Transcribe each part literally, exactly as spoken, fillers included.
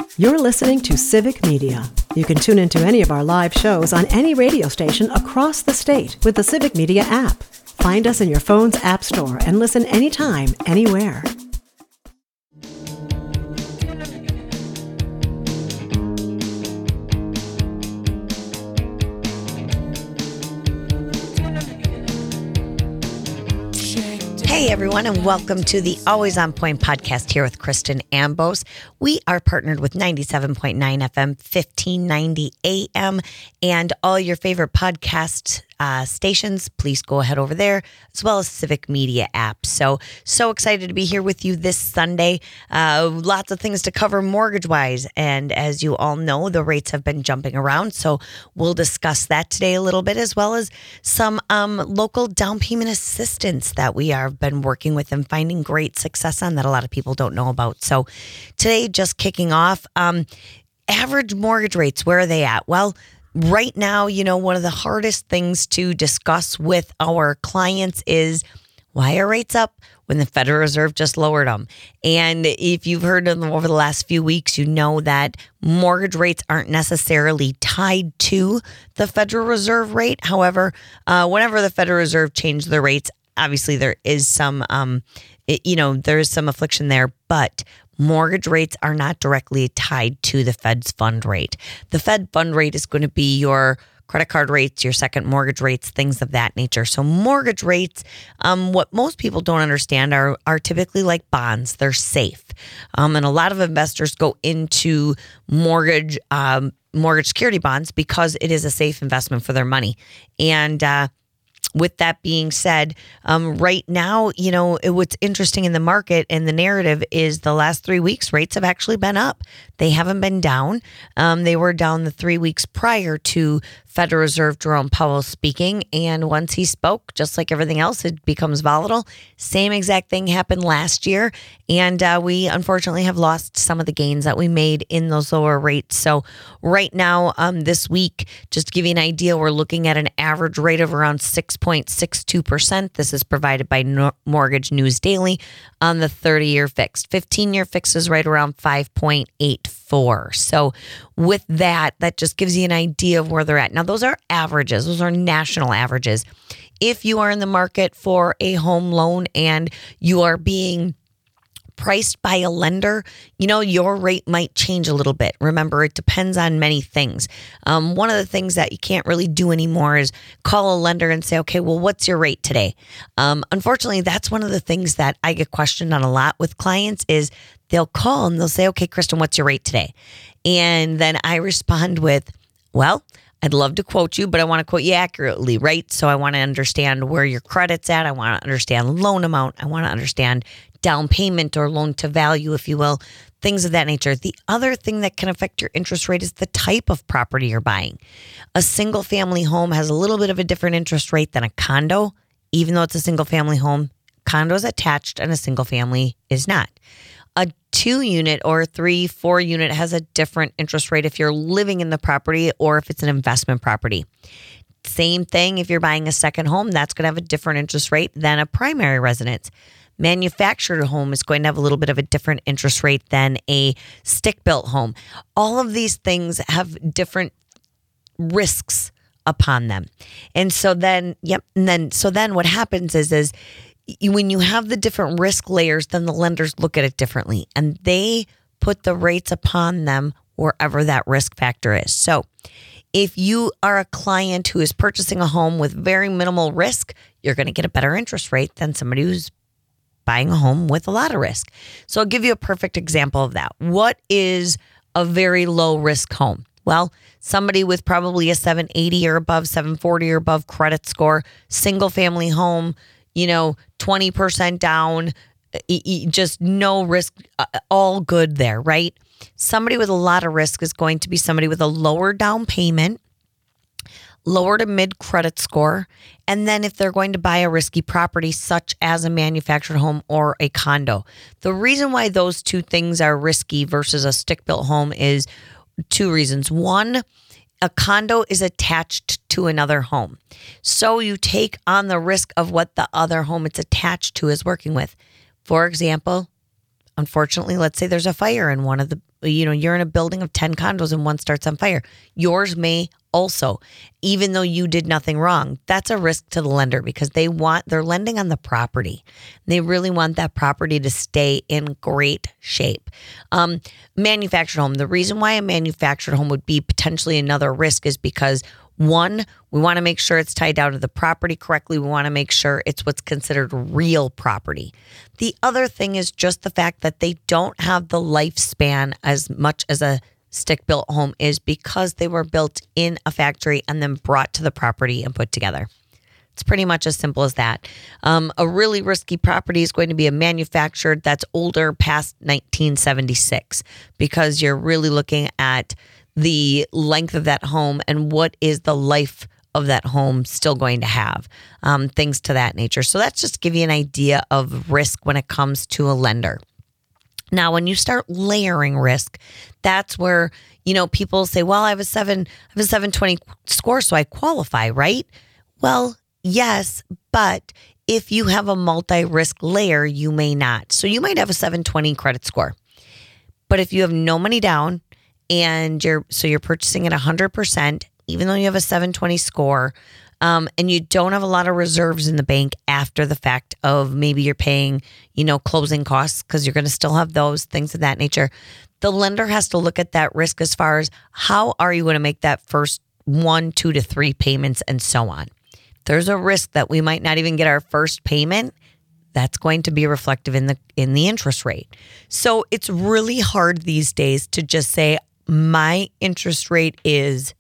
You're listening to Civic Media. You can tune into any of our live shows on any radio station across the state with the Civic Media app. Find us in your phone's app store and listen anytime, anywhere. Hey everyone, and welcome to the Always On Point podcast here with Kristen Ambos. We are partnered with ninety-seven point nine F M, fifteen ninety A M, and all your favorite podcast uh, stations. Please go ahead over there, as well as Civic Media app. So, so excited to be here with you this Sunday. Uh, lots of things to cover mortgage-wise, and as you all know, the rates have been jumping around, so we'll discuss that today a little bit, as well as some um, local down payment assistance that we are been working with and finding great success on that a lot of people don't know about. So today, just kicking off, um, average mortgage rates, where are they at? Well, right now, you know, one of the hardest things to discuss with our clients is why are rates up when the Federal Reserve just lowered them? And if you've heard them over the last few weeks, you know that mortgage rates aren't necessarily tied to the Federal Reserve rate. However, uh, whenever the Federal Reserve changed the rates, obviously there is some, um, it, you know, there is some affliction there, but mortgage rates are not directly tied to the Fed's fund rate. The Fed fund rate is going to be your credit card rates, your second mortgage rates, things of that nature. So mortgage rates, um, what most people don't understand are are typically like bonds. They're safe. Um, and a lot of investors go into mortgage um, mortgage security bonds because it is a safe investment for their money. And uh with that being said, um, right now, you know, it, what's interesting in the market and the narrative is the last three weeks rates have actually been up. They haven't been down. Um, they were down the three weeks prior to Federal Reserve Jerome Powell speaking. And once he spoke, just like everything else, it becomes volatile. Same exact thing happened last year. And uh, we unfortunately have lost some of the gains that we made in those lower rates. So right now, um, this week, just to give you an idea, we're looking at an average rate of around six point six two percent. This is provided by no- Mortgage News Daily on the thirty-year fixed. fifteen-year fixed is right around five point eight four. So with that, that just gives you an idea of where they're at. Now, those are averages. Those are national averages. If you are in the market for a home loan and you are being priced by a lender, you know, your rate might change a little bit. Remember, it depends on many things. Um, one of the things that you can't really do anymore is call a lender and say, okay, well, what's your rate today? Um, unfortunately, that's one of the things that I get questioned on a lot with clients is they'll call and they'll say, okay, Kristen, what's your rate today? And then I respond with, well, I'd love to quote you, but I want to quote you accurately, right? So I want to understand where your credit's at. I want to understand loan amount. I want to understand down payment or loan to value, if you will, things of that nature. The other thing that can affect your interest rate is the type of property you're buying. A single family home has a little bit of a different interest rate than a condo, even though it's a single family home. Condo is attached and a single family is not. A two unit or a three, four unit has a different interest rate if you're living in the property or if it's an investment property. Same thing if you're buying a second home, that's going to have a different interest rate than a primary residence. Manufactured home is going to have a little bit of a different interest rate than a stick-built home. All of these things have different risks upon them. And so then, yep, and then so then what happens is is when you have the different risk layers, then the lenders look at it differently and they put the rates upon them wherever that risk factor is. So if you are a client who is purchasing a home with very minimal risk, you're going to get a better interest rate than somebody who's buying a home with a lot of risk. So I'll give you a perfect example of that. What is a very low risk home? Well, somebody with probably a seven eighty or above, seven forty or above credit score, single family home, you know, twenty percent down, just no risk, all good there, right? Somebody with a lot of risk is going to be somebody with a lower down payment, lower to mid credit score. And then if they're going to buy a risky property, such as a manufactured home or a condo, the reason why those two things are risky versus a stick-built home is two reasons. One, a condo is attached to another home. So you take on the risk of what the other home it's attached to is working with. For example, unfortunately, let's say there's a fire in one of the, you know, you're in a building of ten condos and one starts on fire. Yours may also, even though you did nothing wrong. That's a risk to the lender because they want, they're lending on the property. They really want that property to stay in great shape. Um, manufactured home. The reason why a manufactured home would be potentially another risk is because one, we want to make sure it's tied down to the property correctly. We want to make sure it's what's considered real property. The other thing is just the fact that they don't have the lifespan as much as a stick-built home is because they were built in a factory and then brought to the property and put together. It's pretty much as simple as that. Um, a really risky property is going to be a manufactured that's older past nineteen seventy-six because you're really looking at the length of that home and what is the life of that home still going to have, um, things to that nature. So that's just to give you an idea of risk when it comes to a lender. Now, when you start layering risk, that's where, you know, people say, well, I have a seven, I have a seven twenty score, so I qualify, right? Well, yes, but if you have a multi-risk layer, you may not. So you might have a seven twenty credit score, but if you have no money down and you're, so you're purchasing at one hundred percent, even though you have a seven twenty score, Um, and you don't have a lot of reserves in the bank after the fact of maybe you're paying, you know, closing costs because you're going to still have those things of that nature. The lender has to look at that risk as far as how are you going to make that first one, two to three payments and so on. There's a risk that we might not even get our first payment. That's going to be reflective in the in the interest rate. So it's really hard these days to just say my interest rate is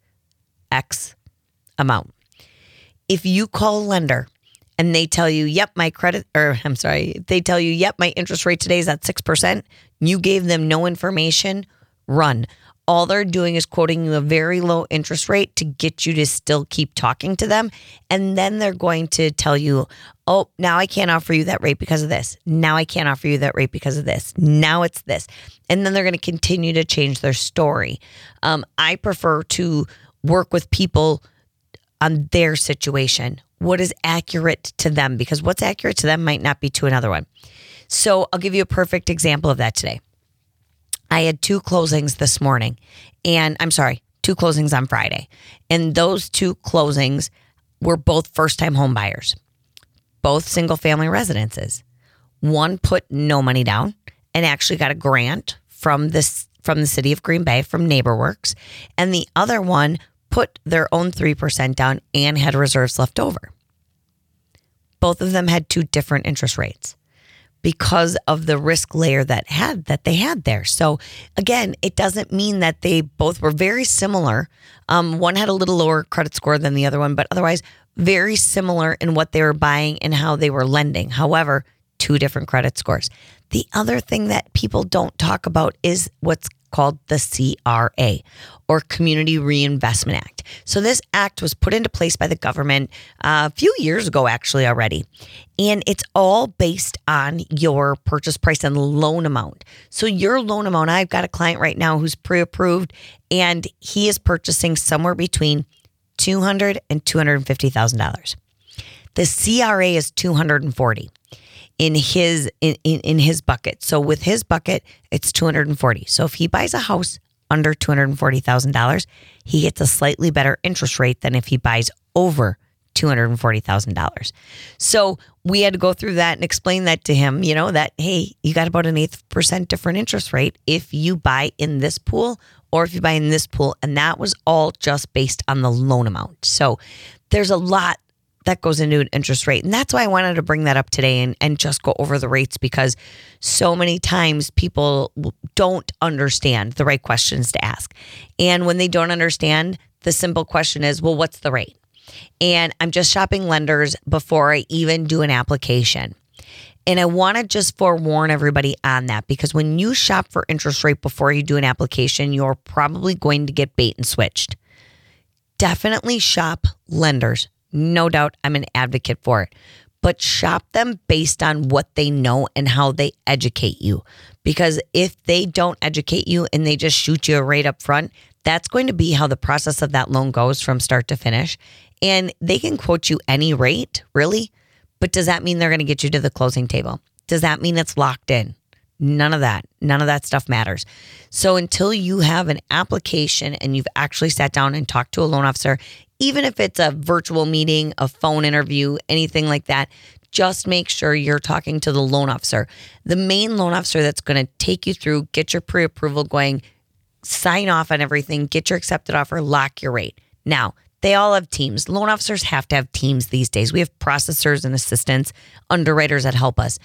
X amount. If you call a lender and they tell you, yep, my credit, or I'm sorry, they tell you, yep, my interest rate today is at six percent, you gave them no information, run. All they're doing is quoting you a very low interest rate to get you to still keep talking to them. And then they're going to tell you, oh, now I can't offer you that rate because of this. Now I can't offer you that rate because of this. Now it's this. And then they're going to continue to change their story. Um, I prefer to work with people on their situation, what is accurate to them, because what's accurate to them might not be to another one. So I'll give you a perfect example of that today. I had two closings this morning, and I'm sorry, two closings on Friday. And those two closings were both first-time home buyers, both single-family residences. One put no money down and actually got a grant from this from the city of Green Bay, from NeighborWorks, and the other one put their own three percent down and had reserves left over. Both of them had two different interest rates because of the risk layer that had that they had there. So again, it doesn't mean that they both were very similar. Um, one had a little lower credit score than the other one, but otherwise very similar in what they were buying and how they were lending. However, two different credit scores. The other thing that people don't talk about is what's called the C R A, or Community Reinvestment Act. So this act was put into place by the government uh, a few years ago, actually already. And it's all based on your purchase price and loan amount. So your loan amount, I've got a client right now who's pre-approved, and he is purchasing somewhere between two hundred thousand dollars and two hundred fifty thousand dollars. The C R A is two hundred forty. In his in, in, in his bucket. So with his bucket, it's two hundred forty. So if he buys a house under two hundred forty thousand dollars, he gets a slightly better interest rate than if he buys over two hundred forty thousand dollars. So we had to go through that and explain that to him, you know, that, hey, you got about an eighth percent different interest rate if you buy in this pool or if you buy in this pool. And that was all just based on the loan amount. So there's a lot that goes into an interest rate. And that's why I wanted to bring that up today and, and just go over the rates, because so many times people don't understand the right questions to ask. And when they don't understand, the simple question is, well, what's the rate? And I'm just shopping lenders before I even do an application. And I want to just forewarn everybody on that, because when you shop for interest rate before you do an application, you're probably going to get bait and switched. Definitely shop lenders. No doubt, I'm an advocate for it, but shop them based on what they know and how they educate you. Because if they don't educate you and they just shoot you a rate up front, that's going to be how the process of that loan goes from start to finish. And they can quote you any rate, really, but does that mean they're going to get you to the closing table? Does that mean it's locked in? None of that. None of that stuff matters. So until you have an application and you've actually sat down and talked to a loan officer, even if it's a virtual meeting, a phone interview, anything like that, just make sure you're talking to the loan officer. The main loan officer that's going to take you through, get your pre-approval going, sign off on everything, get your accepted offer, lock your rate. Now, they all have teams. Loan officers have to have teams these days. We have processors and assistants, underwriters that help us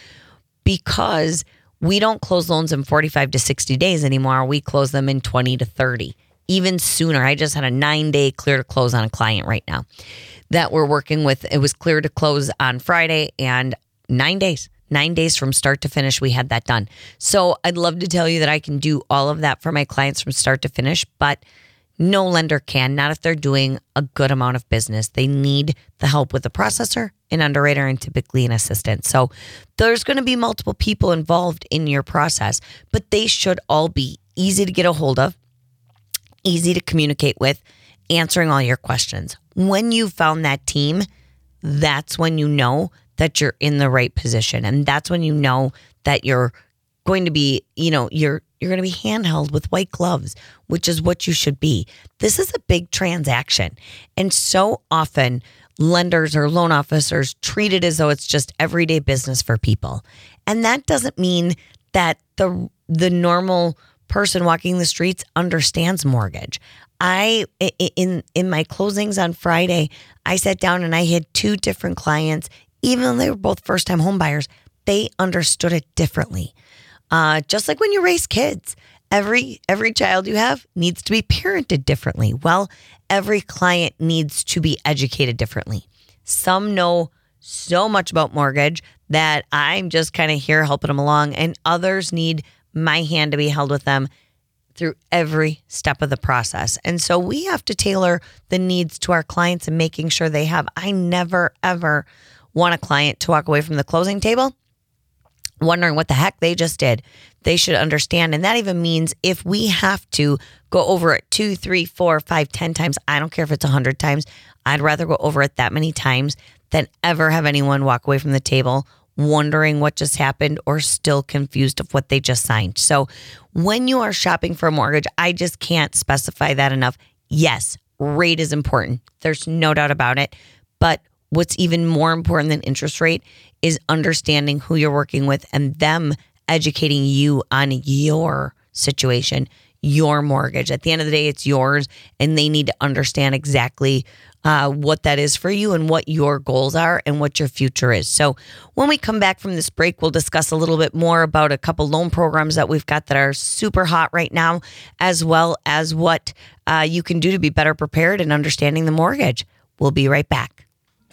because we don't close loans in forty-five to sixty days anymore. We close them in twenty to thirty, even sooner. I just had a nine day clear to close on a client right now that we're working with. It was clear to close on Friday and nine days, nine days from start to finish. We had that done. So I'd love to tell you that I can do all of that for my clients from start to finish, but no lender can, not if they're doing a good amount of business. They need the help with the processor, an underwriter, and typically an assistant. So there's going to be multiple people involved in your process, but they should all be easy to get a hold of, easy to communicate with, answering all your questions. When you found that team, that's when you know that you're in the right position. And that's when you know that you're going to be, you know, you're you're going to be handheld with white gloves, which is what you should be. This is a big transaction. And so often lenders or loan officers treat it as though it's just everyday business for people. And that doesn't mean that the the normal person walking the streets understands mortgage. I, in in my closings on Friday, I sat down and I had two different clients, even though they were both first-time home buyers, they understood it differently. Uh, just like when you raise kids, every every child you have needs to be parented differently. Well, every client needs to be educated differently. Some know so much about mortgage that I'm just kind of here helping them along, and others need my hand to be held with them through every step of the process. And so we have to tailor the needs to our clients and making sure they have. I never, ever want a client to walk away from the closing table wondering what the heck they just did. They should understand. And that even means if we have to go over it two, three, four, five, ten times, I don't care if it's a hundred times. I'd rather go over it that many times than ever have anyone walk away from the table wondering what just happened or still confused of what they just signed. So when you are shopping for a mortgage, I just can't specify that enough. Yes, rate is important. There's no doubt about it. But what's even more important than interest rate is understanding who you're working with and them educating you on your situation, your mortgage. At the end of the day, it's yours, and they need to understand exactly uh, what that is for you and what your goals are and what your future is. So when we come back from this break, we'll discuss a little bit more about a couple loan programs that we've got that are super hot right now, as well as what uh, you can do to be better prepared in understanding the mortgage. We'll be right back.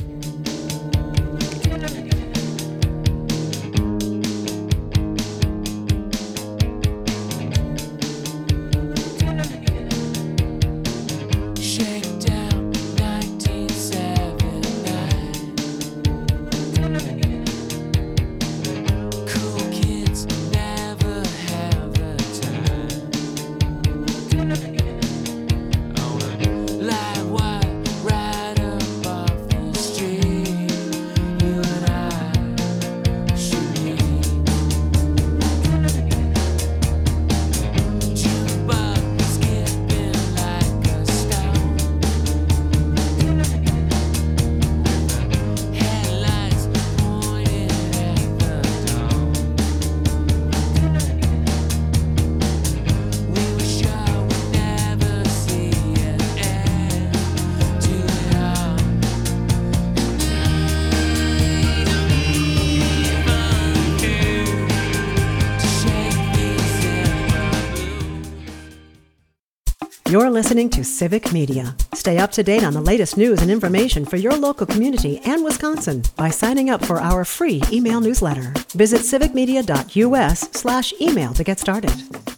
You're listening to Civic Media. Stay up to date on the latest news and information for your local community and Wisconsin by signing up for our free email newsletter. Visit civicmedia.us slash email to get started.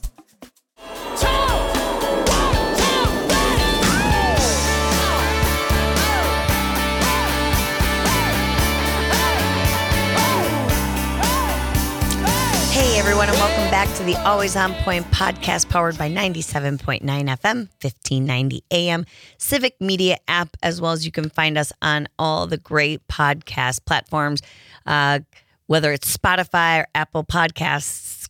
Hey everyone, and welcome back to the Always On Point podcast powered by ninety-seven point nine F M, fifteen ninety A M, Civic Media app, as well as you can find us on all the great podcast platforms, uh, whether it's Spotify or Apple Podcasts,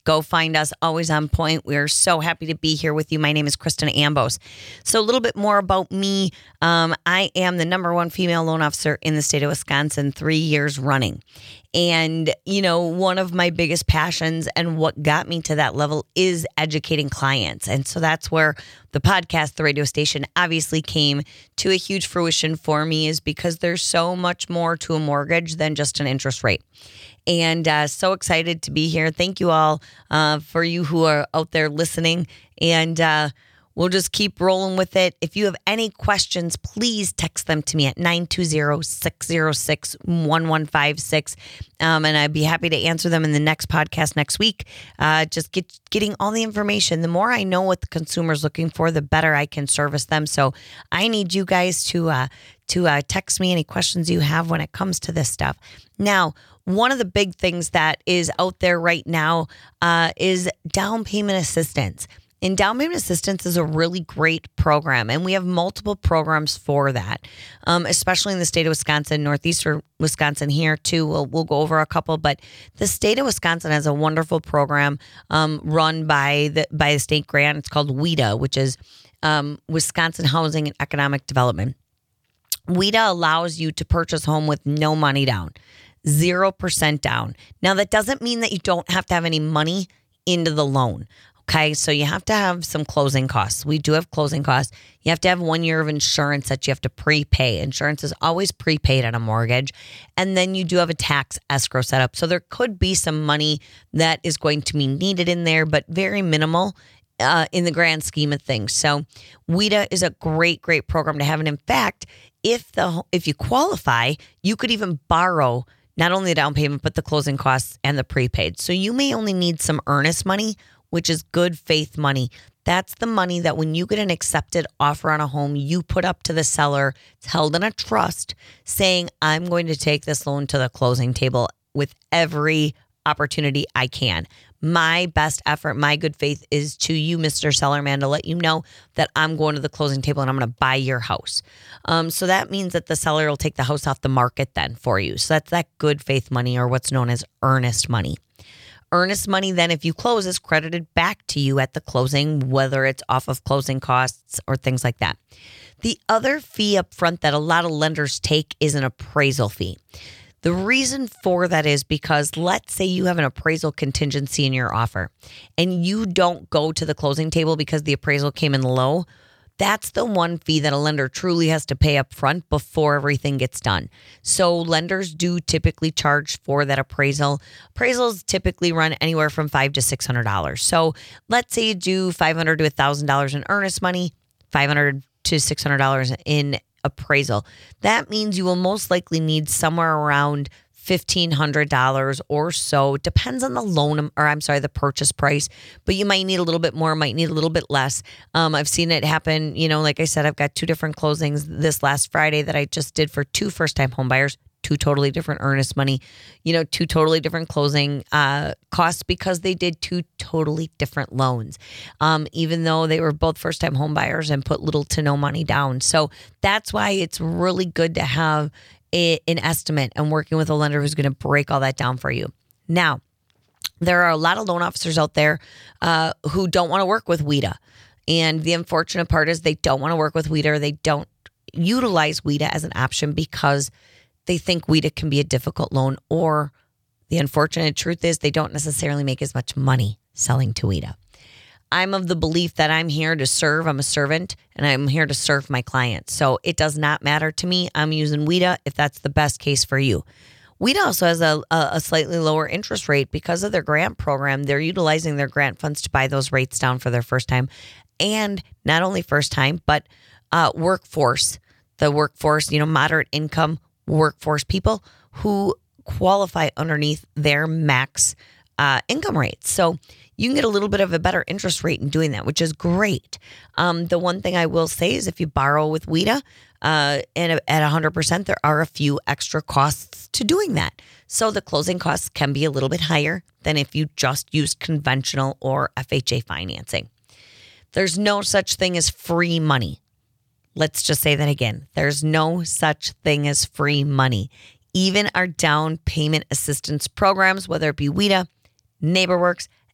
Go find us, Always On Point. We're so happy to be here with you. My name is Kristen Ambos. So a little bit more about me. Um, I am the number one female loan officer in the state of Wisconsin, three years running. And, you know, one of my biggest passions and what got me to that level is educating clients. And so that's where the podcast, the radio station, obviously came to a huge fruition for me, is because there's so much more to a mortgage than just an interest rate. And uh, so excited to be here. Thank you all uh, for you who are out there listening. And uh, we'll just keep rolling with it. If you have any questions, please text them to me at nine two zero, six zero six, one one five six. Um, and I'd be happy to answer them in the next podcast next week. Uh, just get getting all the information. The more I know what the consumer's looking for, the better I can service them. So I need you guys to uh, to uh, text me any questions you have when it comes to this stuff. Now, one of the big things that is out there right now uh, is down payment assistance. And down payment assistance is a really great program, and we have multiple programs for that, um, especially in the state of Wisconsin, northeastern Wisconsin here too. We'll, we'll go over a couple, but the state of Wisconsin has a wonderful program um, run by the by the state grant. It's called W I D A, which is um, Wisconsin Housing and Economic Development. W I D A allows you to purchase a home with no money down, zero percent down. Now, that doesn't mean that you don't have to have any money into the loan. Okay, so you have to have some closing costs. We do have closing costs. You have to have one year of insurance that you have to prepay. Insurance is always prepaid on a mortgage. And then you do have a tax escrow set up. So there could be some money that is going to be needed in there, but very minimal uh, in the grand scheme of things. So W I D A is a great, great program to have. And in fact, if the if you qualify, you could even borrow not only the down payment, but the closing costs and the prepaid. So you may only need some earnest money, which is good faith money. That's the money that when you get an accepted offer on a home, you put up to the seller. It's held in a trust saying, I'm going to take this loan to the closing table with every opportunity I can. My best effort, my good faith is to you, Mister Sellerman, to let you know that I'm going to the closing table and I'm going to buy your house. Um, so that means that the seller will take the house off the market then for you. So that's that good faith money, or what's known as earnest money. Earnest money, then, if you close, is credited back to you at the closing, whether it's off of closing costs or things like that. The other fee up front that a lot of lenders take is an appraisal fee. The reason for that is because let's say you have an appraisal contingency in your offer and you don't go to the closing table because the appraisal came in low. That's the one fee that a lender truly has to pay up front before everything gets done. So lenders do typically charge for that appraisal. Appraisals typically run anywhere from five hundred to six hundred dollars. So let's say you do five hundred dollars to one thousand dollars in earnest money, five hundred dollars to six hundred dollars in appraisal. That means you will most likely need somewhere around fifteen hundred dollars or so. It depends on the loan, or I'm sorry, the purchase price, but you might need a little bit more, might need a little bit less. Um, I've seen it happen. You know, like I said, I've got two different closings this last Friday that I just did for two first-time home buyers, two totally different earnest money, you know, two totally different closing uh, costs because they did two totally different loans, um, even though they were both first-time home buyers and put little to no money down. So that's why it's really good to have a, an estimate and working with a lender who's going to break all that down for you. Now, there are a lot of loan officers out there uh, who don't want to work with W I D A. And the unfortunate part is they don't want to work with W I D A, or they don't utilize W I D A as an option because they think W I D A can be a difficult loan, or the unfortunate truth is they don't necessarily make as much money selling to W I D A. I'm of the belief that I'm here to serve. I'm a servant, and I'm here to serve my clients. So it does not matter to me. I'm using W I D A if that's the best case for you. W I D A also has a, a slightly lower interest rate because of their grant program. They're utilizing their grant funds to buy those rates down for their first time, and not only first time, but uh, workforce, the workforce, you know, moderate income workforce people who qualify underneath their max uh, income rates. So you can get a little bit of a better interest rate in doing that, which is great. Um, the one thing I will say is if you borrow with W I D A uh, and at one hundred percent, there are a few extra costs to doing that. So the closing costs can be a little bit higher than if you just use conventional or F H A financing. There's no such thing as free money. Let's just say that again. There's no such thing as free money. Even our down payment assistance programs, whether it be W I D A, NeighborWorks,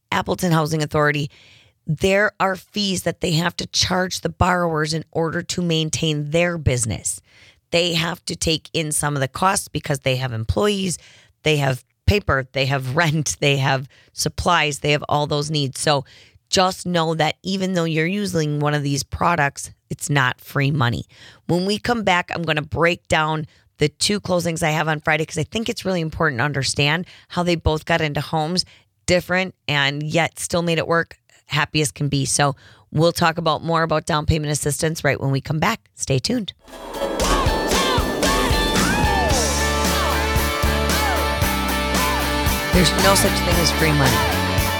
Appleton Housing Authority, there are fees that they have to charge the borrowers in order to maintain their business. They have to take in some of the costs because they have employees, they have paper, they have rent, they have supplies, they have all those needs. So just know that even though you're using one of these products, it's not free money. When we come back, I'm going to break down the two closings I have on Friday because I think it's really important to understand how they both got into homes different and yet still made it work. Happy as can be. So we'll talk about more about down payment assistance right when we come back. Stay tuned. There's no such thing as free money.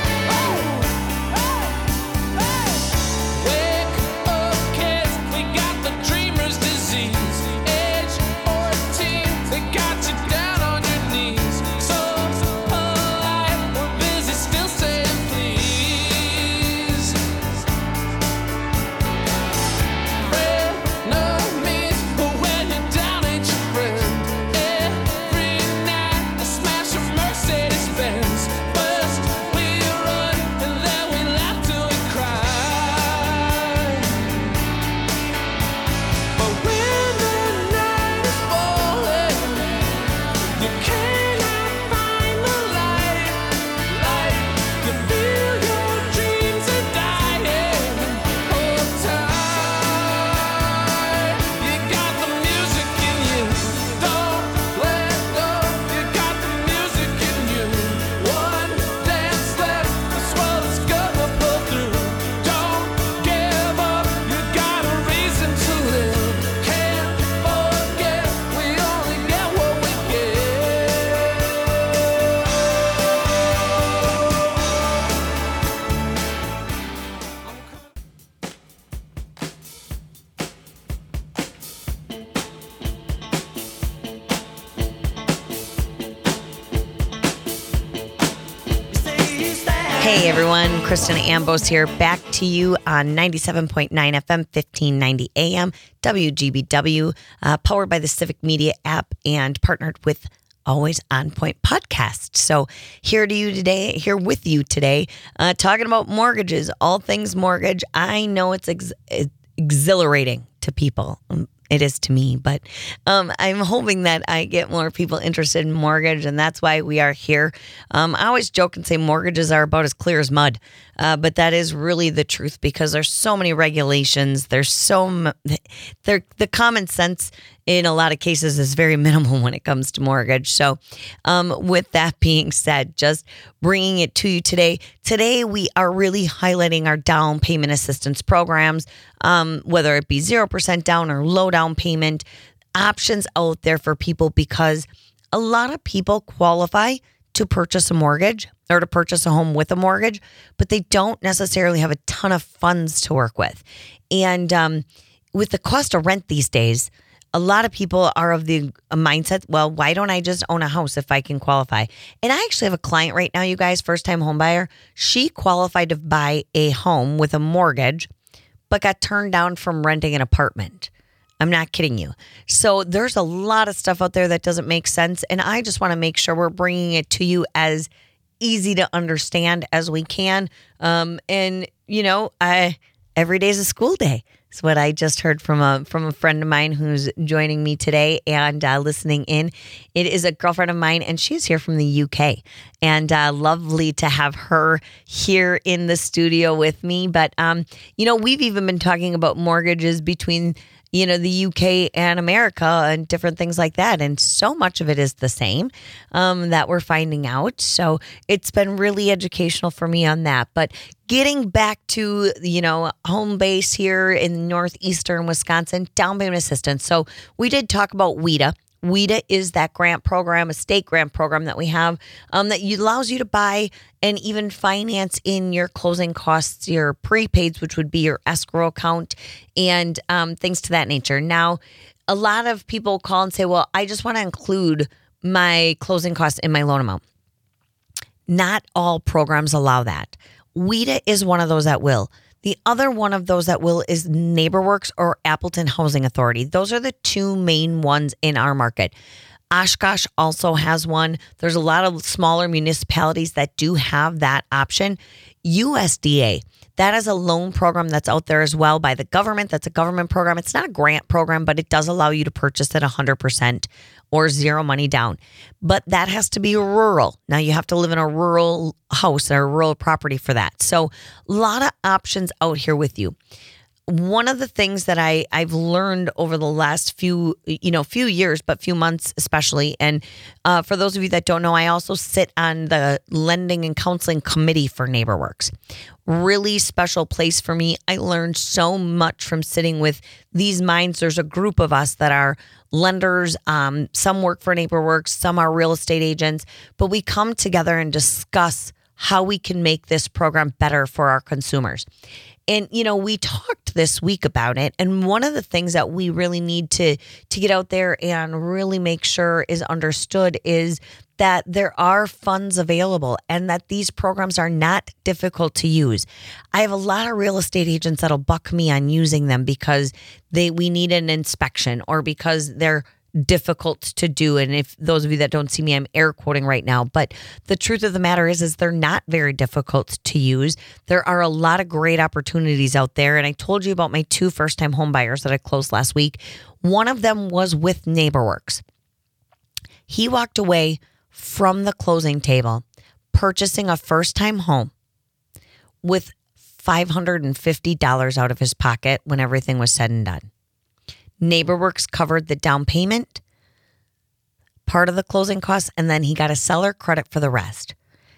Hey everyone, Kristen Ambos here, back to you on ninety-seven point nine F M, fifteen ninety A M, W G B W, uh, powered by the Civic Media app and partnered with Always On Point podcast. So here to you today, here with you today, uh, talking about mortgages, all things mortgage. I know it's ex- exhilarating to people. It is to me, but um, I'm hoping that I get more people interested in mortgage, and that's why we are here. Um, I always joke and say mortgages are about as clear as mud, uh, but that is really the truth because there's so many regulations. There's so m- there the common sense in a lot of cases is very minimal when it comes to mortgage. So um, with that being said, just bringing it to you today. Today, we are really highlighting our down payment assistance programs, um, whether it be zero percent down or low down payment, options out there for people because a lot of people qualify to purchase a mortgage or to purchase a home with a mortgage, but they don't necessarily have a ton of funds to work with. And um, with the cost of rent these days, a lot of people are of the mindset, well, why don't I just own a house if I can qualify? And I actually have a client right now, you guys, first-time home buyer. She qualified to buy a home with a mortgage, but got turned down from renting an apartment. I'm not kidding you. So there's a lot of stuff out there that doesn't make sense. And I just want to make sure we're bringing it to you as easy to understand as we can. Um, and, you know, I, every day is a school day. It's what I just heard from a from a friend of mine who's joining me today and uh, listening in. It is a girlfriend of mine, and she's here from the U K. And uh, lovely to have her here in the studio with me. But, um, you know, we've even been talking about mortgages between, you know, the U K and America and different things like that. And so much of it is the same um, that we're finding out. So it's been really educational for me on that. But getting back to, you know, home base here in northeastern Wisconsin, down payment assistance. So we did talk about W I D A. W I D A is that grant program, a state grant program that we have um, that allows you to buy and even finance in your closing costs, your prepaids, which would be your escrow account and um, things to that nature. Now, a lot of people call and say, well, I just want to include my closing costs in my loan amount. Not all programs allow that. W I D A is one of those that will. The other one of those that will is NeighborWorks or Appleton Housing Authority. Those are the two main ones in our market. Oshkosh also has one. There's a lot of smaller municipalities that do have that option. U S D A, that is a loan program that's out there as well by the government. That's a government program. It's not a grant program, but it does allow you to purchase at one hundred percent or zero money down. But that has to be rural. Now you have to live in a rural house or a rural property for that. So a lot of options out here with you. One of the things that I, I've learned over the last few, you know, few years, but few months especially, and uh, for those of you that don't know, I also sit on the lending and counseling committee for NeighborWorks. Really special place for me. I learned so much from sitting with these minds. There's a group of us that are lenders. Um, some work for NeighborWorks, some are real estate agents, but we come together and discuss how we can make this program better for our consumers. And, you know, we talked this week about it. And one of the things that we really need to, to get out there and really make sure is understood is that there are funds available and that these programs are not difficult to use. I have a lot of real estate agents that'll buck me on using them because they we need an inspection or because they're difficult to do. And if those of you that don't see me, I'm air quoting right now. But the truth of the matter is, is they're not very difficult to use. There are a lot of great opportunities out there. And I told you about my two first-time home buyers that I closed last week. One of them was with NeighborWorks. He walked away from the closing table purchasing a first-time home with five hundred fifty dollars out of his pocket when everything was said and done. NeighborWorks covered the down payment, part of the closing costs, and then he got a seller credit for the rest.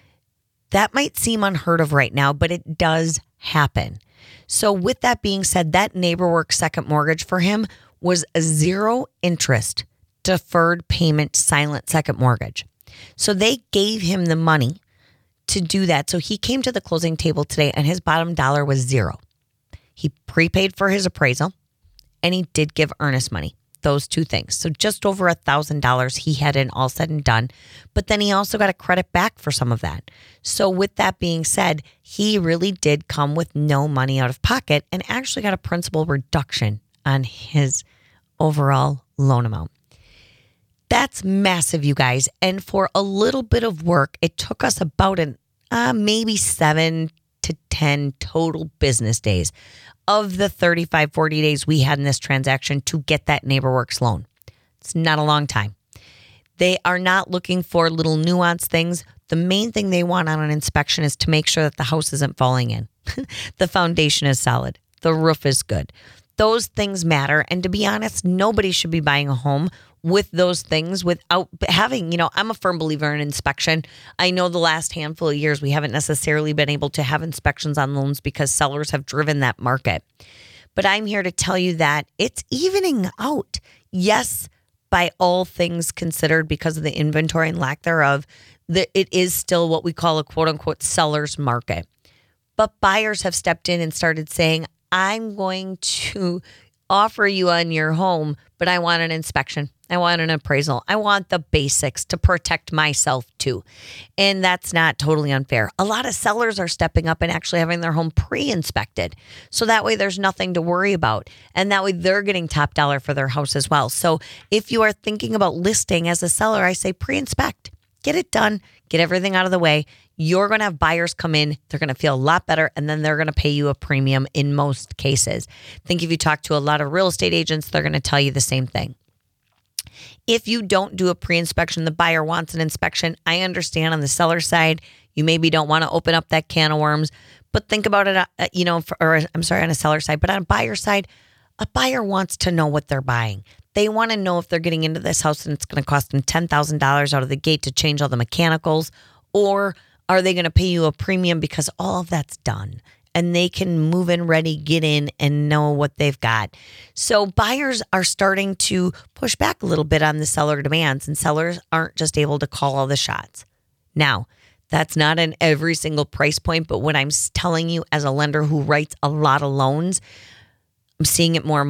That might seem unheard of right now, but it does happen. So with that being said, that NeighborWorks second mortgage for him was a zero interest, deferred payment, silent second mortgage. So they gave him the money to do that. So he came to the closing table today and his bottom dollar was zero. He prepaid for his appraisal. And he did give earnest money, those two things. So just over a thousand dollars he had in all said and done. But then he also got a credit back for some of that. So with that being said, he really did come with no money out of pocket and actually got a principal reduction on his overall loan amount. That's massive, you guys. And for a little bit of work, it took us about an uh, maybe seven to ten total business days of the thirty-five, forty days we had in this transaction to get that NeighborWorks loan. It's not a long time. They are not looking for little nuanced things. The main thing they want on an inspection is to make sure that the house isn't falling in. The foundation is solid. The roof is good. Those things matter. And to be honest, nobody should be buying a home with those things without having, you know, I'm a firm believer in inspection. I know the last handful of years we haven't necessarily been able to have inspections on loans because sellers have driven that market. But I'm here to tell you that it's evening out. Yes, by all things considered, because of the inventory and lack thereof, that it is still what we call a quote unquote seller's market. But buyers have stepped in and started saying, I'm going to offer you on your home, but I want an inspection. I want an appraisal. I want the basics to protect myself too. And that's not totally unfair. A lot of sellers are stepping up and actually having their home pre-inspected. So that way there's nothing to worry about. And that way they're getting top dollar for their house as well. So if you are thinking about listing as a seller, I say pre-inspect. Get it done. Get everything out of the way. You're going to have buyers come in. They're going to feel a lot better. And then they're going to pay you a premium in most cases. I think if you talk to a lot of real estate agents, they're going to tell you the same thing. If you don't do a pre-inspection, the buyer wants an inspection. I understand on the seller side, you maybe don't want to open up that can of worms, but think about it, uh, you know, for, or I'm sorry, on a seller side, but on a buyer side, a buyer wants to know what they're buying. They want to know if they're getting into this house and it's going to cost them ten thousand dollars out of the gate to change all the mechanicals, or are they going to pay you a premium because all of that's done and they can move in ready, get in and know what they've got. So buyers are starting to push back a little bit on the seller demands, and sellers aren't just able to call all the shots. Now, that's not in every single price point, but what I'm telling you as a lender who writes a lot of loans, I'm seeing it more and more.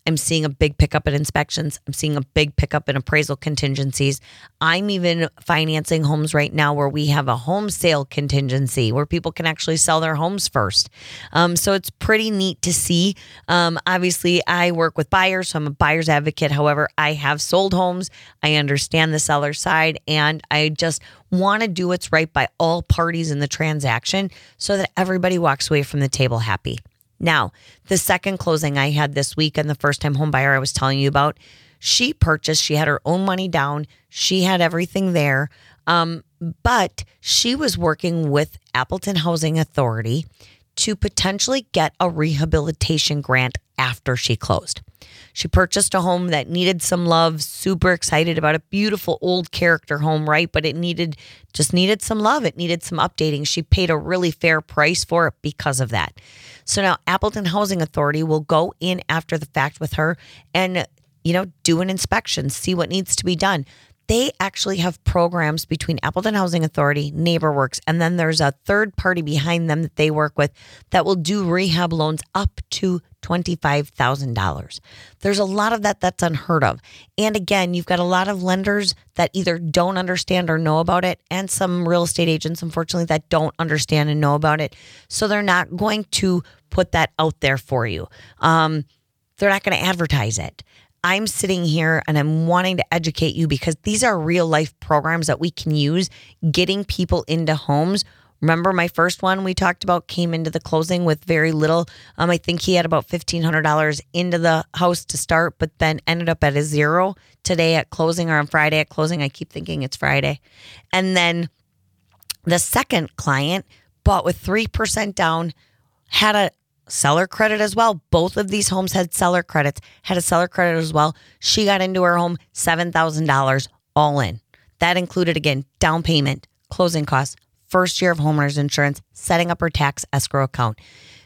I'm seeing a big pickup in inspections. I'm seeing a big pickup in appraisal contingencies. I'm even financing homes right now where we have a home sale contingency where people can actually sell their homes first. Um, so it's pretty neat to see. Um, obviously, I work with buyers, so I'm a buyer's advocate. However, I have sold homes. I understand the seller side, and I just want to do what's right by all parties in the transaction so that everybody walks away from the table happy. Now, the second closing I had this week and the first time home buyer I was telling you about, she purchased, she had her own money down. She had everything there. Um, but she was working with Appleton Housing Authority to potentially get a rehabilitation grant after she closed. She purchased a home that needed some love, super excited about a beautiful old character home, right? But it needed, just needed some love. It needed some updating. She paid a really fair price for it because of that. So now Appleton Housing Authority will go in after the fact with her and, you know, do an inspection, see what needs to be done. They actually have programs between Appleton Housing Authority, NeighborWorks, and then there's a third party behind them that they work with that will do rehab loans up to twenty-five thousand dollars. There's a lot of that that's unheard of. And again, you've got a lot of lenders that either don't understand or know about it, and some real estate agents, unfortunately, that don't understand and know about it. So they're not going to put that out there for you. Um, they're not going to advertise it. I'm sitting here and I'm wanting to educate you because these are real life programs that we can use getting people into homes. Remember my first one we talked about came into the closing with very little. Um, I think he had about fifteen hundred dollars into the house to start, but then ended up at a zero today at closing or on Friday at closing. I keep thinking it's Friday. And then the second client bought with three percent down, had a seller credit as well. Both of these homes had seller credits, had a seller credit as well. She got into her home seven thousand dollars all in. That included, again, down payment, closing costs, first year of homeowners insurance, setting up her tax escrow account.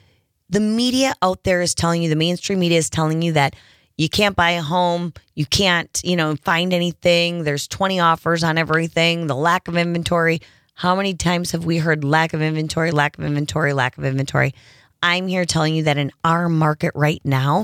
The media out there is telling you, the mainstream media is telling you that you can't buy a home, you can't, you know, find anything. There's twenty offers on everything, the lack of inventory. How many times have we heard lack of inventory, lack of inventory, lack of inventory? I'm here telling you that in our market right now,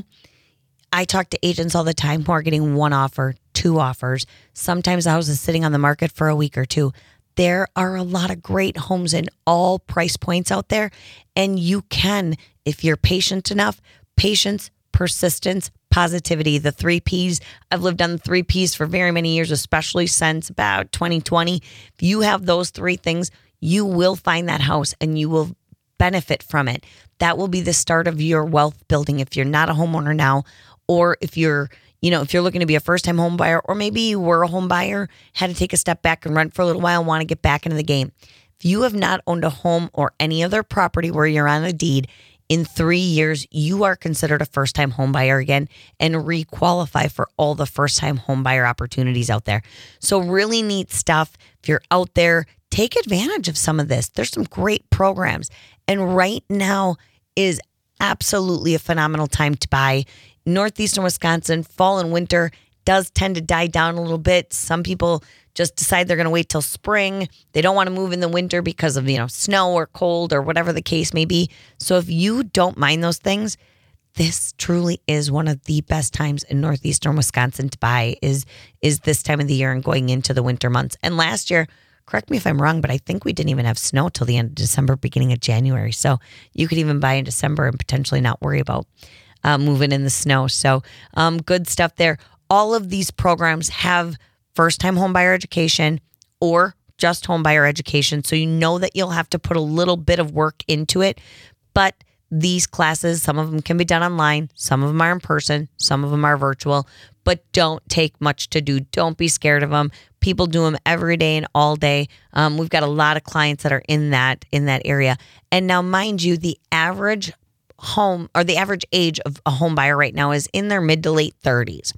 I talk to agents all the time who are getting one offer, two offers. Sometimes the house is sitting on the market for a week or two. There are a lot of great homes in all price points out there. And you can, if you're patient enough, patience, persistence, positivity, the three P's. I've lived on the three P's for very many years, especially since about twenty twenty. If you have those three things, you will find that house and you will benefit from it. That will be the start of your wealth building if you're not a homeowner now, or if you're, you know, if you're looking to be a first-time home buyer, or maybe you were a home buyer, had to take a step back and rent for a little while and want to get back into the game. If you have not owned a home or any other property where you're on a deed in three years, you are considered a first-time home buyer again and re-qualify for all the first-time home buyer opportunities out there. So really neat stuff. If you're out there, take advantage of some of this. There's some great programs. And right now is absolutely a phenomenal time to buy. Northeastern Wisconsin, fall and winter does tend to die down a little bit. Some people just decide they're going to wait till spring. They don't want to move in the winter because of, you know, snow or cold or whatever the case may be. So if you don't mind those things, this truly is one of the best times in Northeastern Wisconsin to buy is, is this time of the year and going into the winter months. And last year, correct me if I'm wrong, but I think we didn't even have snow till the end of December, beginning of January. So you could even buy in December and potentially not worry about uh, moving in the snow. So um, good stuff there. All of these programs have first-time homebuyer education or just homebuyer education. So you know that you'll have to put a little bit of work into it. But these classes, some of them can be done online, some of them are in person, some of them are virtual, but don't take much to do. Don't be scared of them. People do them every day and all day. Um, we've got a lot of clients that are in that in that area. And now, mind you, the average home or the average age of a home buyer right now is in their mid to late thirties.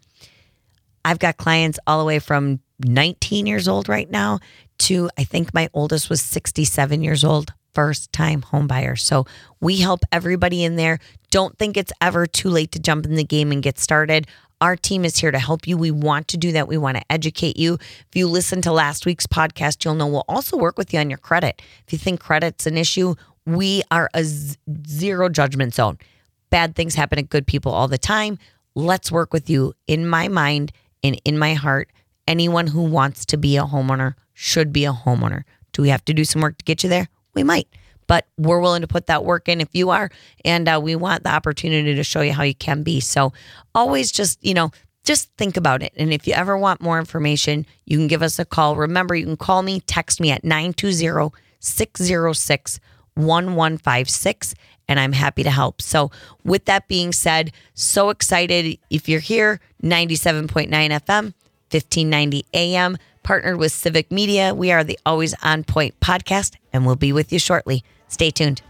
I've got clients all the way from nineteen years old right now to, I think my oldest was sixty-seven years old, first time home buyer. So we help everybody in there. Don't think it's ever too late to jump in the game and get started. Our team is here to help you. We want to do that. We want to educate you. If you listen to last week's podcast, you'll know we'll also work with you on your credit. If you think credit's an issue, we are a z- zero judgment zone. Bad things happen to good people all the time. let's work with you. In my mind and in my heart, anyone who wants to be a homeowner should be a homeowner. Do we have to do some work to get you there? We might, but we're willing to put that work in if you are. And uh, we want the opportunity to show you how you can be. So always just, you know, just think about it. And if you ever want more information, you can give us a call. Remember, you can call me, text me at nine two zero, six zero six, one one five six, and I'm happy to help. So with that being said, so excited. If you're here, ninety-seven point nine F M, fifteen ninety A M, partnered with Civic Media. We are the Always On Point podcast, and we'll be with you shortly. Stay tuned.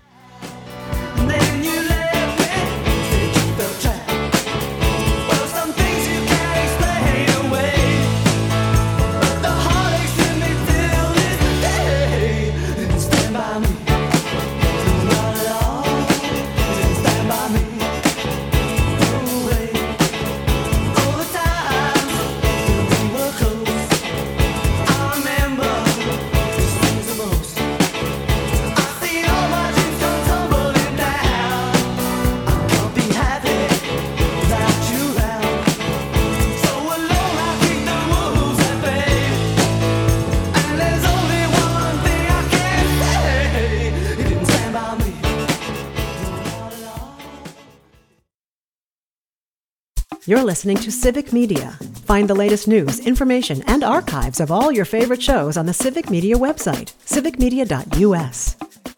You're listening to Civic Media. Find the latest news, information, and archives of all your favorite shows on the Civic Media website, civic media dot U S.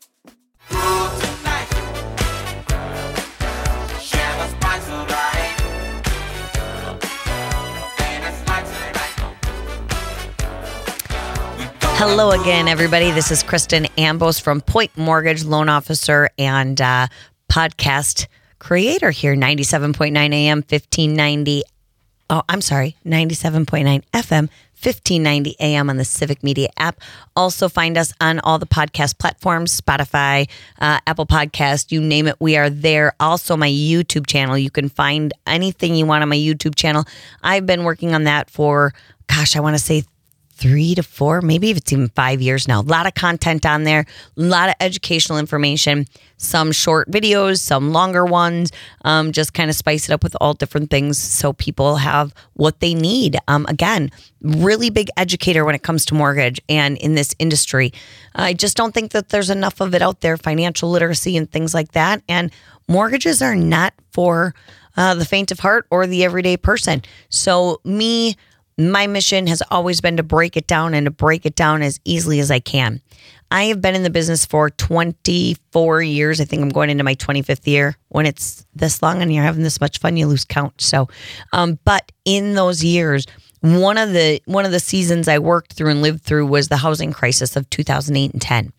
Hello again, everybody. This is Kristen Ambos from Point Mortgage, loan officer and uh, podcast creator here, ninety-seven point nine A M, fifteen ninety. Oh, I'm sorry, ninety-seven point nine F M, fifteen ninety A M on the Civic Media app. Also find us on all the podcast platforms, Spotify, uh, Apple Podcast, you name it, we are there. Also my YouTube channel, you can find anything you want on my YouTube channel. I've been working on that for, gosh, I want to say three to four, maybe it's even five years now. A lot of content on there, a lot of educational information, some short videos, some longer ones, um, just kind of spice it up with all different things so people have what they need. Um, again, really big educator when it comes to mortgage and in this industry. I just don't think that there's enough of it out there, financial literacy and things like that. And mortgages are not for uh, the faint of heart or the everyday person. So me, my mission has always been to break it down and to break it down as easily as I can. I have been in the business for twenty-four years. I think I'm going into my twenty-fifth year. When it's this long and you're having this much fun, you lose count. So, um, but in those years, one of the one of the seasons I worked through and lived through was the housing crisis of two thousand eight and ten.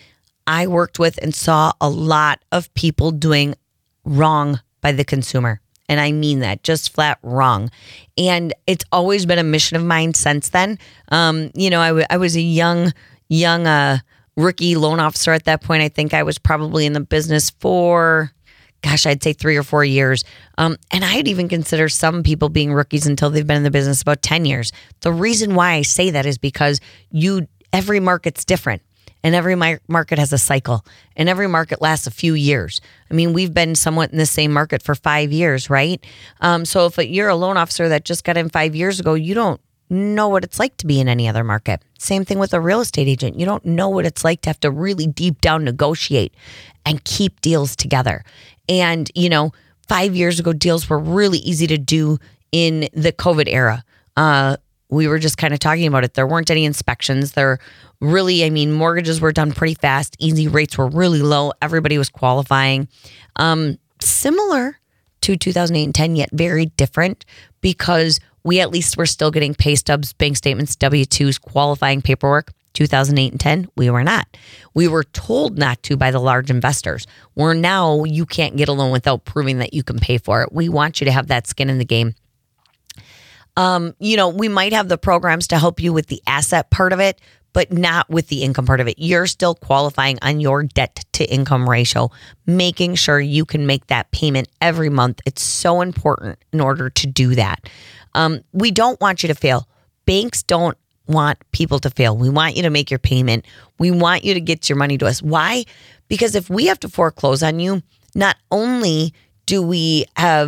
I worked with and saw a lot of people doing wrong by the consumer. And I mean that, just flat wrong. And it's always been a mission of mine since then. Um, you know, I, w- I was a young, young uh, rookie loan officer at that point. I think I was probably in the business for, gosh, I'd say three or four years. Um, and I'd even consider some people being rookies until they've been in the business about ten years. The reason why I say that is because you every market's different. And every market has a cycle, and every market lasts a few years. I mean, we've been somewhat in the same market for five years, right? Um, so if you're a loan officer that just got in five years ago, you don't know what it's like to be in any other market. Same thing with a real estate agent. You don't know what it's like to have to really deep down negotiate and keep deals together. And, you know, five years ago, deals were really easy to do in the COVID era. Uh, we were just kind of talking about it. There weren't any inspections. There really, I mean, mortgages were done pretty fast. Easy rates were really low. Everybody was qualifying. Um, similar to two thousand eight and ten, yet very different because we at least were still getting pay stubs, bank statements, W two's, qualifying paperwork. two thousand eight and ten, we were not. We were told not to by the large investors. Where now you can't get a loan without proving that you can pay for it. We want you to have that skin in the game. Um, you know, we might have the programs to help you with the asset part of it, but not with the income part of it. You're still qualifying on your debt to income ratio, making sure you can make that payment every month. It's so important in order to do that. Um, we don't want you to fail. Banks don't want people to fail. We want you to make your payment. We want you to get your money to us. Why? Because if we have to foreclose on you, not only do we have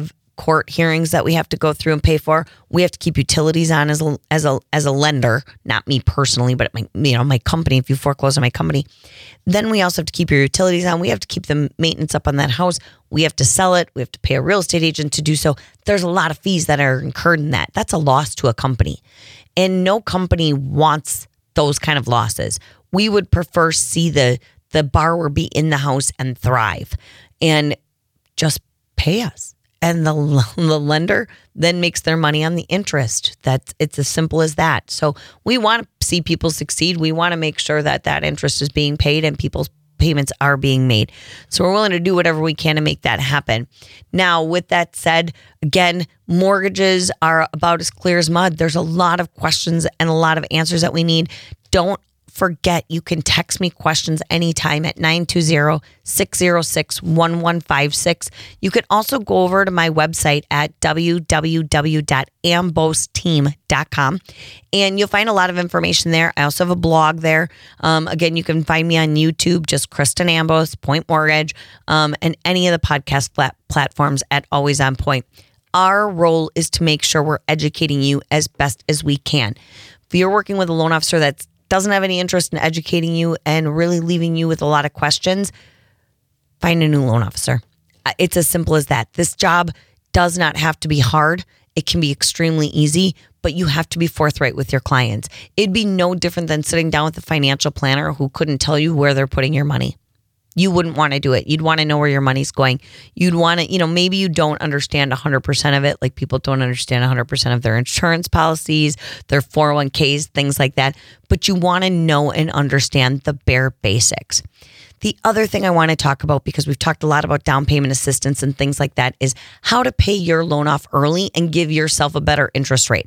court hearings that we have to go through and pay for. We have to keep utilities on as a, as a, as a lender, not me personally, but my, you know, my company, if you foreclose on my company. Then we also have to keep your utilities on. We have to keep the maintenance up on that house. We have to sell it. We have to pay a real estate agent to do so. There's a lot of fees that are incurred in that. That's a loss to a company. And no company wants those kind of losses. We would prefer see the, the borrower be in the house and thrive and just pay us. And the, the lender then makes their money on the interest. That's, it's as simple as that. So we want to see people succeed. We want to make sure that that interest is being paid and people's payments are being made. So we're willing to do whatever we can to make that happen. Now, with that said, again, mortgages are about as clear as mud. There's a lot of questions and a lot of answers that we need. Don't forget, you can text me questions anytime at nine two zero, six zero six, one one five six. You can also go over to my website at w w w dot ambos team dot com and you'll find a lot of information there. I also have a blog there. Um, again, you can find me on YouTube, just Kristen Ambos, Point Mortgage, um, and any of the podcast plat- platforms at Always On Point. Our role is to make sure we're educating you as best as we can. If you're working with a loan officer that's doesn't have any interest in educating you and really leaving you with a lot of questions, find a new loan officer. It's as simple as that. This job does not have to be hard. It can be extremely easy, but you have to be forthright with your clients. It'd be no different than sitting down with a financial planner who couldn't tell you where they're putting your money. You wouldn't want to do it. You'd want to know where your money's going. You'd want to, you know, maybe you don't understand one hundred percent of it. Like people don't understand one hundred percent of their insurance policies, their four oh one k's, things like that. But you want to know and understand the bare basics. The other thing I want to talk about, because we've talked a lot about down payment assistance and things like that, is how to pay your loan off early and give yourself a better interest rate.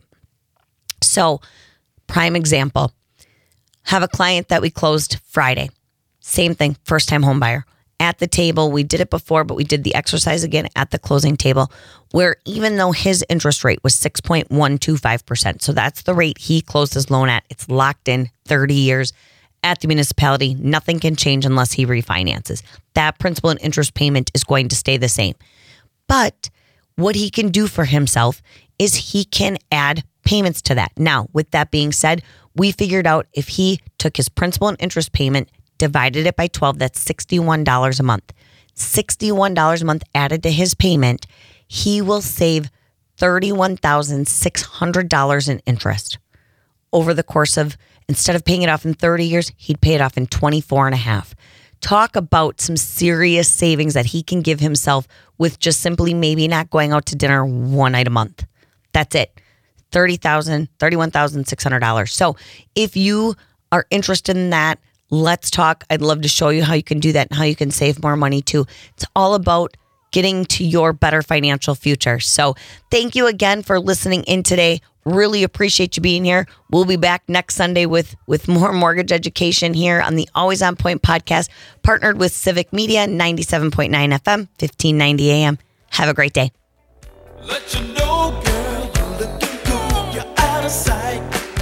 So, prime example, have a client that we closed Friday. Same thing, first time home buyer. At the table, we did it before, but we did the exercise again at the closing table, where even though his interest rate was six point one two five percent, so that's the rate he closed his loan at. It's locked in thirty years at the municipality. Nothing can change unless he refinances. That principal and interest payment is going to stay the same. But what he can do for himself is he can add payments to that. Now, with that being said, we figured out if he took his principal and interest payment, divided it by twelve, that's sixty-one dollars a month. sixty-one dollars a month added to his payment, he will save thirty-one thousand six hundred dollars in interest over the course of, instead of paying it off in thirty years, he'd pay it off in twenty-four and a half. Talk about some serious savings that he can give himself with just simply maybe not going out to dinner one night a month. That's it. thirty thousand dollars, thirty-one thousand six hundred dollars. So if you are interested in that, let's talk. I'd love to show you how you can do that and how you can save more money too. It's all about getting to your better financial future. So thank you again for listening in today. Really appreciate you being here. We'll be back next Sunday with, with more mortgage education here on the Always On Point podcast, partnered with Civic Media, ninety-seven point nine F M, fifteen ninety A M. Have a great day. Let you know, girl, you're looking good. You're out of sight.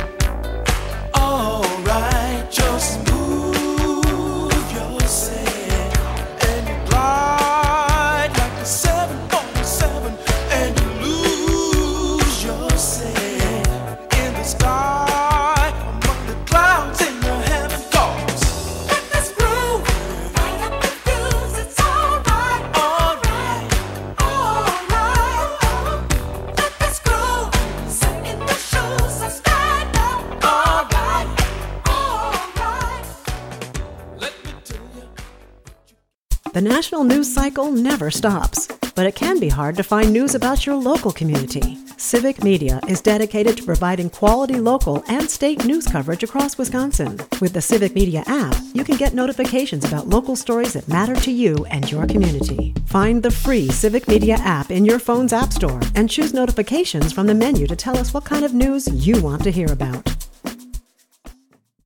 All right, just The national news cycle never stops, but it can be hard to find news about your local community. Civic Media is dedicated to providing quality local and state news coverage across Wisconsin. With the Civic Media app, you can get notifications about local stories that matter to you and your community. Find the free Civic Media app in your phone's app store and choose notifications from the menu to tell us what kind of news you want to hear about.